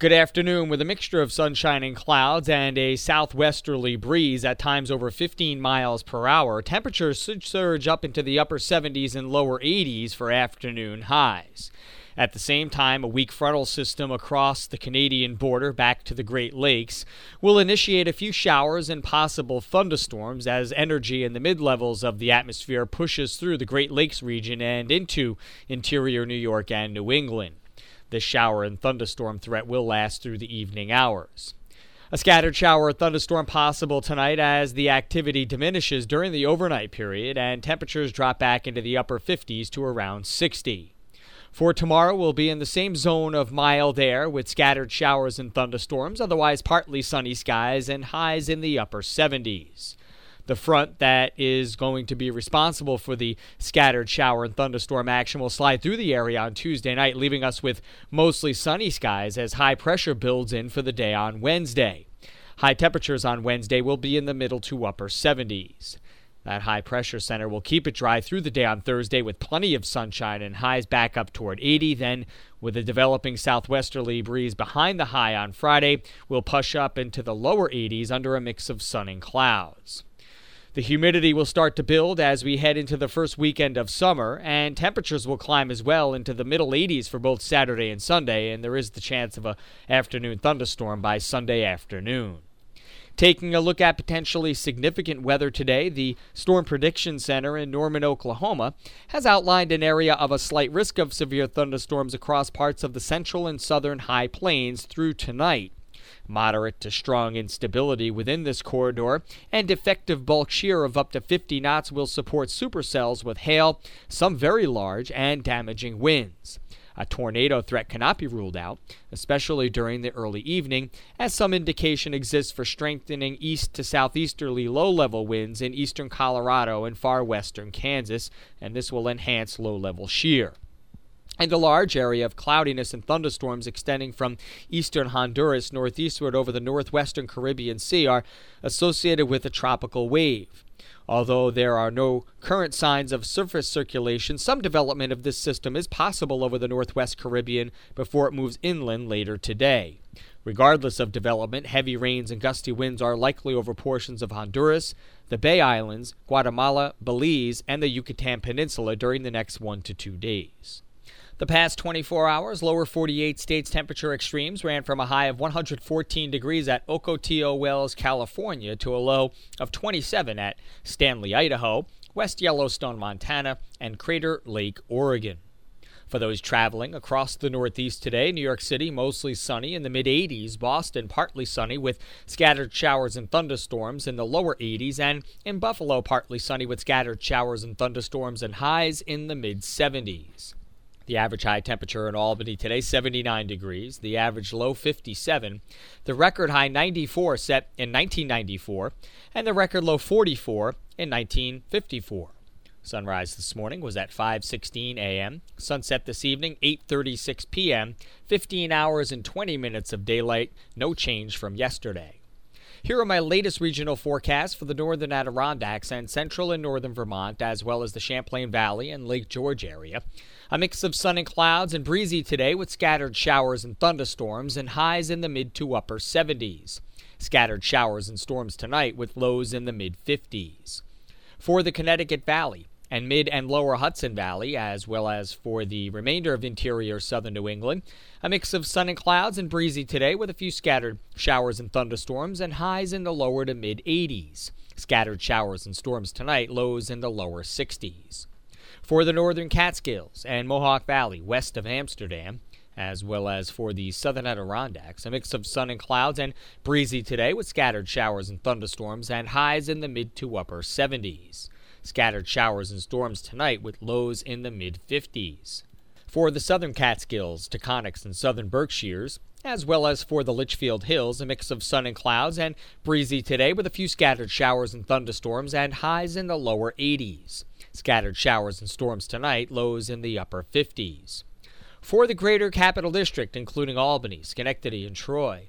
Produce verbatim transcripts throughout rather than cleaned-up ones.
Good afternoon. With a mixture of sunshine and clouds and a southwesterly breeze at times over fifteen miles per hour, temperatures should surge up into the upper seventies and lower eighties for afternoon highs. At the same time, a weak frontal system across the Canadian border back to the Great Lakes will initiate a few showers and possible thunderstorms as energy in the mid-levels of the atmosphere pushes through the Great Lakes region and into interior New York and New England. This shower and thunderstorm threat will last through the evening hours. A scattered shower or thunderstorm possible tonight as the activity diminishes during the overnight period and temperatures drop back into the upper fifties to around sixty. For tomorrow, we'll be in the same zone of mild air with scattered showers and thunderstorms, otherwise partly sunny skies and highs in the upper seventies. The front that is going to be responsible for the scattered shower and thunderstorm action will slide through the area on Tuesday night, leaving us with mostly sunny skies as high pressure builds in for the day on Wednesday. High temperatures on Wednesday will be in the middle to upper seventies. That high pressure center will keep it dry through the day on Thursday with plenty of sunshine and highs back up toward eighty. Then, with a developing southwesterly breeze behind the high on Friday, we'll push up into the lower eighties under a mix of sun and clouds. The humidity will start to build as we head into the first weekend of summer, and temperatures will climb as well into the middle eighties for both Saturday and Sunday, and there is the chance of an afternoon thunderstorm by Sunday afternoon. Taking a look at potentially significant weather today, the Storm Prediction Center in Norman, Oklahoma, has outlined an area of a slight risk of severe thunderstorms across parts of the central and southern high plains through tonight. Moderate to strong instability within this corridor and effective bulk shear of up to fifty knots will support supercells with hail, some very large and damaging winds. A tornado threat cannot be ruled out, especially during the early evening, as some indication exists for strengthening east to southeasterly low-level winds in eastern Colorado and far western Kansas, and this will enhance low-level shear. And a large area of cloudiness and thunderstorms extending from eastern Honduras northeastward over the northwestern Caribbean Sea are associated with a tropical wave. Although there are no current signs of surface circulation, some development of this system is possible over the northwest Caribbean before it moves inland later today. Regardless of development, heavy rains and gusty winds are likely over portions of Honduras, the Bay Islands, Guatemala, Belize, and the Yucatan Peninsula during the next one to two days. The past twenty-four hours, lower forty-eight states temperature extremes ran from a high of one hundred fourteen degrees at Ocotillo Wells, California, to a low of twenty-seven at Stanley, Idaho, West Yellowstone, Montana, and Crater Lake, Oregon. For those traveling across the Northeast today, New York City mostly sunny in the mid eighties, Boston partly sunny with scattered showers and thunderstorms in the lower eighties, and in Buffalo partly sunny with scattered showers and thunderstorms and highs in the mid seventies. The average high temperature in Albany today, seventy-nine degrees. The average low, fifty-seven. The record high, ninety-four, set in nineteen ninety-four. And the record low, forty-four, in nineteen fifty-four. Sunrise this morning was at five sixteen a.m. Sunset this evening, eight thirty-six p.m. fifteen hours and twenty minutes of daylight. No change from yesterday. Here are my latest regional forecasts for the northern Adirondacks and central and northern Vermont, as well as the Champlain Valley and Lake George area. A mix of sun and clouds and breezy today with scattered showers and thunderstorms and highs in the mid to upper seventies. Scattered showers and storms tonight with lows in the mid fifties. For the Connecticut Valley and mid and lower Hudson Valley, as well as for the remainder of interior southern New England, a mix of sun and clouds and breezy today with a few scattered showers and thunderstorms and highs in the lower to mid eighties. Scattered showers and storms tonight, lows in the lower sixties. For the northern Catskills and Mohawk Valley west of Amsterdam, as well as for the southern Adirondacks, a mix of sun and clouds and breezy today with scattered showers and thunderstorms and highs in the mid to upper seventies. Scattered showers and storms tonight with lows in the mid fifties. For the southern Catskills, Taconics, and southern Berkshires, as well as for the Litchfield Hills, a mix of sun and clouds and breezy today with a few scattered showers and thunderstorms and highs in the lower eighties. Scattered showers and storms tonight, lows in the upper fifties. For the greater Capital District, including Albany, Schenectady, and Troy,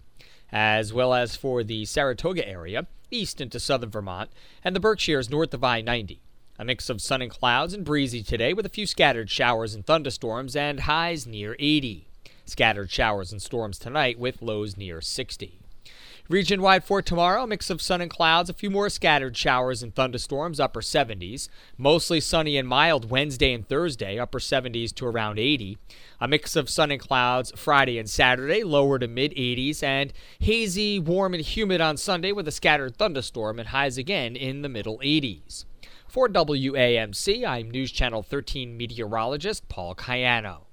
as well as for the Saratoga area, east into southern Vermont, and the Berkshires north of I ninety. A mix of sun and clouds and breezy today with a few scattered showers and thunderstorms and highs near eighty. Scattered showers and storms tonight with lows near sixty. Region-wide for tomorrow, a mix of sun and clouds, a few more scattered showers and thunderstorms, upper seventies. Mostly sunny and mild Wednesday and Thursday, upper seventies to around eighty. A mix of sun and clouds Friday and Saturday, lower to mid-eighties. And hazy, warm, and humid on Sunday with a scattered thunderstorm and highs again in the middle eighties. For W A M C, I'm News Channel thirteen meteorologist Paul Cayano.